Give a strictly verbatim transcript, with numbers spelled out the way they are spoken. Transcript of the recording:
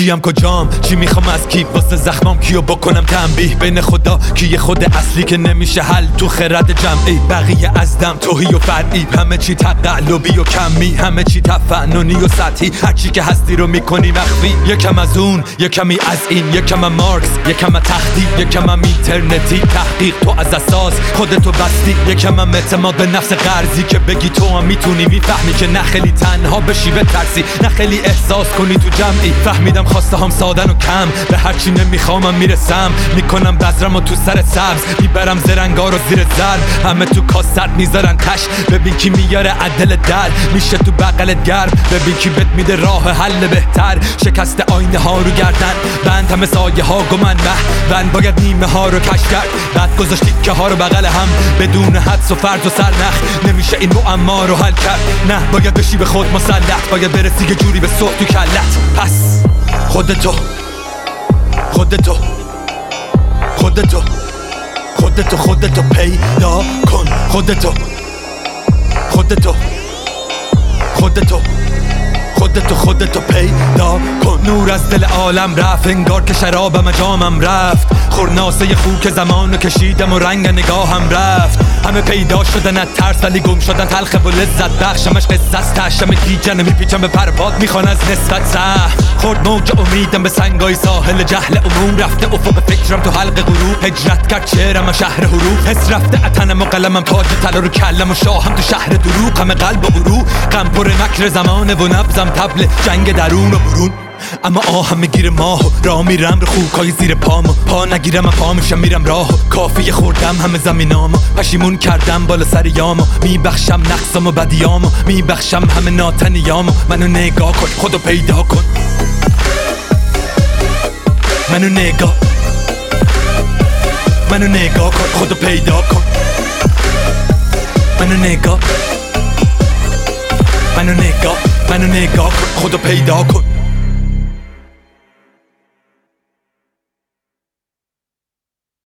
کیم کجام چی میخوام از کی واسه زخمام کیو بکنم تنبیه بین خدا کیه خود اصلی که نمیشه حل تو خرد جمعی بقیه از دم توهی و فرعی همه چی تقلبی و کمی همه چی تفننی و سطحی هرچی که هستی رو میکنی مخفی یکم از اون یکمی از این یکم از مارکس یکم از تختی یکم از اینترنتی تحقیق تو از اساس خودتو بستی یکم از اعتماد به نفس قرضی که بگی تو هم میتونی میفهمی که نه خیلی تنها بشی به ترسی نه خیلی احساس کنی تو جمعی فهمیدم خواسته هم سادن و کم به هرچی نمیخوامم میرسم میکنم بذرم و تو سر سبز میبرم زرنگار و زیر ضرب همه تو کاست میذارن تش ببین کی میاره عدل در میشه تو بغلت گرم ببین کی بهت میده راه حل بهتر شکست آینه ها رو گردن بند همه سایه ها گمن به بند باید نیمه ها رو کش کرد بعد گذاشت تیکه ها رو بغل هم بدون حدس و فرض و سرنخ نمیشه این معما رو حل کرد نه باید بشی به خود مسلط باید برسی یه جوری به صبح تو کلت پس خودتو خودتو خودتو خودتو خودتو پیدا کن خودتو خودتو خودتو خودتو خودتو پیدا کن نور از دل عالم رفت انگار که شرابم جامم رفت خورناسه خوک زمانو کشیدم و رنگ نگاهم رفت همه پیدا شدن از ترس ولی گم شدن تلخ و لذت بخشمش قصه است تشم گیجن میپیچم به پرپاد میخوان از نسبت سه خورد موج امیدم به سنگای ساحل جهل عموم رفته افق فکرم تو حلق غروب هجرت کرد چهرم از شهر حروف حس رفته اتنم و قلمم تاج طلا رو کلم و شاهم تو شهر دروغ همه قلب و برو غم پر مکر زمانه و نبزم تبل جنگ درون و برون اما آهم میگیره ماهو راه میرم رو خوکای زیر پامو پا نگیرم پا میشم میرم راهو کافی خوردم همه زمینامو پشیمون کردم بالا سر یامو میبخشم نقصم و بدیامو میبخشم همه ناتنیامو منو نگاه کن خودو پیدا کن منو نگاه منو نگاه کن خودو پیدا کن منو نگاه منو نگاه منو نگاه کن خودو پیدا کن